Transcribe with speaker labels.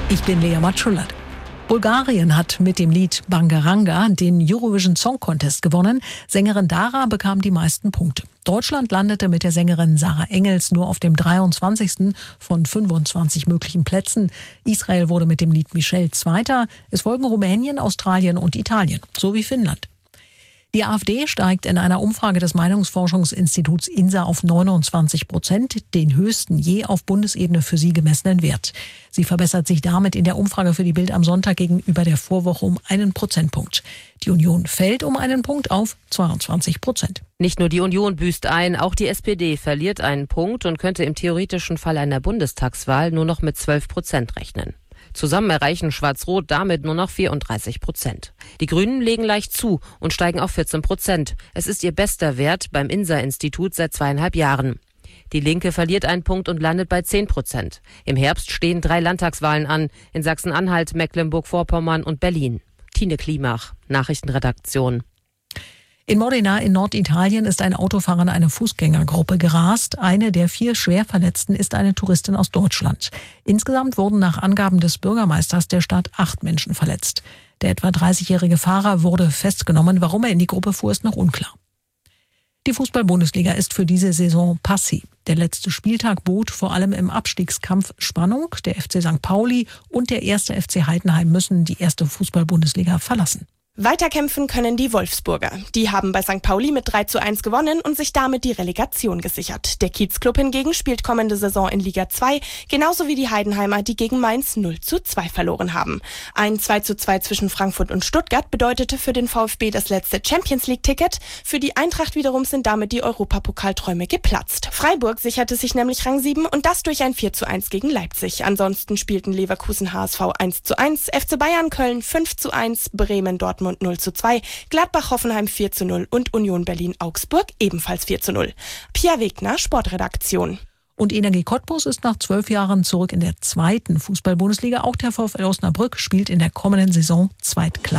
Speaker 1: Ich bin Lea Matschulat. Bulgarien hat mit dem Lied Bangaranga den Eurovision Song Contest gewonnen. Sängerin Dara bekam die meisten Punkte. Deutschland landete mit der Sängerin Sarah Engels nur auf dem 23. von 25 möglichen Plätzen. Israel wurde mit dem Lied Michelle Zweiter. Es folgen Rumänien, Australien und Italien, sowie Finnland. Die AfD steigt in einer Umfrage des Meinungsforschungsinstituts INSA auf 29%, den höchsten je auf Bundesebene für sie gemessenen Wert. Sie verbessert sich damit in der Umfrage für die Bild am Sonntag gegenüber der Vorwoche um 1 Prozentpunkt. Die Union fällt um 1 Punkt auf 22%.
Speaker 2: Nicht nur die Union büßt ein, auch die SPD verliert einen Punkt und könnte im theoretischen Fall einer Bundestagswahl nur noch mit 12% rechnen. Zusammen erreichen Schwarz-Rot damit nur noch 34%. Die Grünen legen leicht zu und steigen auf 14%. Es ist ihr bester Wert beim INSA-Institut seit 2,5 Jahren. Die Linke verliert einen Punkt und landet bei 10%. Im Herbst stehen 3 Landtagswahlen an, in Sachsen-Anhalt, Mecklenburg-Vorpommern und Berlin. Tine Klimach, Nachrichtenredaktion.
Speaker 1: In Modena in Norditalien ist ein Autofahrer in eine Fußgängergruppe gerast. Eine der 4 Schwerverletzten ist eine Touristin aus Deutschland. Insgesamt wurden nach Angaben des Bürgermeisters der Stadt 8 Menschen verletzt. Der etwa 30-jährige Fahrer wurde festgenommen. Warum er in die Gruppe fuhr, ist noch unklar. Die Fußball-Bundesliga ist für diese Saison passé. Der letzte Spieltag bot vor allem im Abstiegskampf Spannung. Der FC St. Pauli und der 1. FC Heidenheim müssen die erste Fußball-Bundesliga verlassen.
Speaker 3: Weiterkämpfen können die Wolfsburger. Die haben bei St. Pauli mit 3:1 gewonnen und sich damit die Relegation gesichert. Der Kiezclub hingegen spielt kommende Saison in Liga 2, genauso wie die Heidenheimer, die gegen Mainz 0:2 verloren haben. Ein 2:2 zwischen Frankfurt und Stuttgart bedeutete für den VfB das letzte Champions-League-Ticket. Für die Eintracht wiederum sind damit die Europapokalträume geplatzt. Freiburg sicherte sich nämlich Rang 7 und das durch ein 4:1 gegen Leipzig. Ansonsten spielten Leverkusen HSV 1:1, FC Bayern Köln 5:1, Bremen Dortmund 0:2, Gladbach Hoffenheim 4:0 und Union Berlin Augsburg ebenfalls 4:0. Pia Wegner, Sportredaktion.
Speaker 1: Und Energie Cottbus ist nach 12 Jahren zurück in der 2. Fußball-Bundesliga. Auch der VfL Osnabrück spielt in der kommenden Saison Zweitklasse.